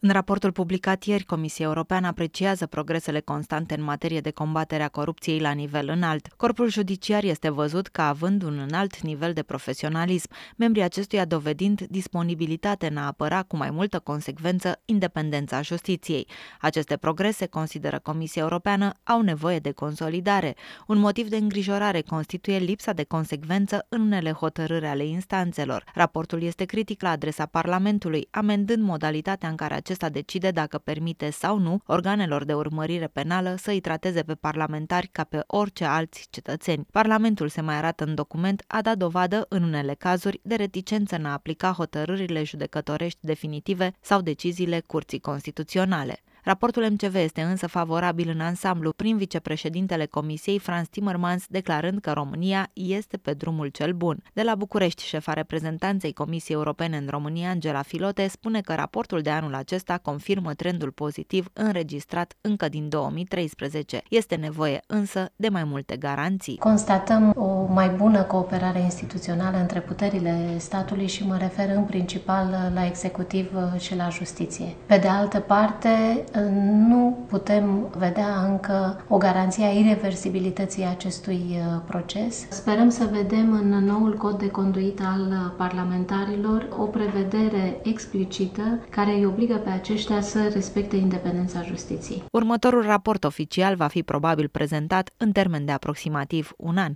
În raportul publicat ieri, Comisia Europeană apreciază progresele constante în materie de combatere a corupției la nivel înalt. Corpul judiciar este văzut ca având un înalt nivel de profesionalism, membrii acestuia dovedind disponibilitate în a apăra cu mai multă consecvență independența justiției. Aceste progrese, consideră Comisia Europeană, au nevoie de consolidare. Un motiv de îngrijorare constituie lipsa de consecvență în unele hotărâri ale instanțelor. Raportul este critic la adresa Parlamentului, amendând modalitatea în care acesta decide dacă permite sau nu organelor de urmărire penală să îi trateze pe parlamentari ca pe orice alți cetățeni. Parlamentul, se mai arată în document, a dat dovadă, în unele cazuri, de reticență în a aplica hotărârile judecătorești definitive sau deciziile Curții Constituționale. Raportul MCV este însă favorabil în ansamblu, prin vicepreședintele Comisiei Frans Timmermans declarând că România este pe drumul cel bun. De la București, șefa reprezentanței Comisiei Europene în România, Angela Filote, spune că raportul de anul acesta confirmă trendul pozitiv înregistrat încă din 2013. Este nevoie însă de mai multe garanții. Constatăm o mai bună cooperare instituțională între puterile statului și mă refer în principal la executiv și la justiție. Pe de altă parte, nu putem vedea încă o garanție a ireversibilității acestui proces. Sperăm să vedem în noul cod de conduită al parlamentarilor o prevedere explicită care îi obligă pe aceștia să respecte independența justiției. Următorul raport oficial va fi probabil prezentat în termen de aproximativ un an.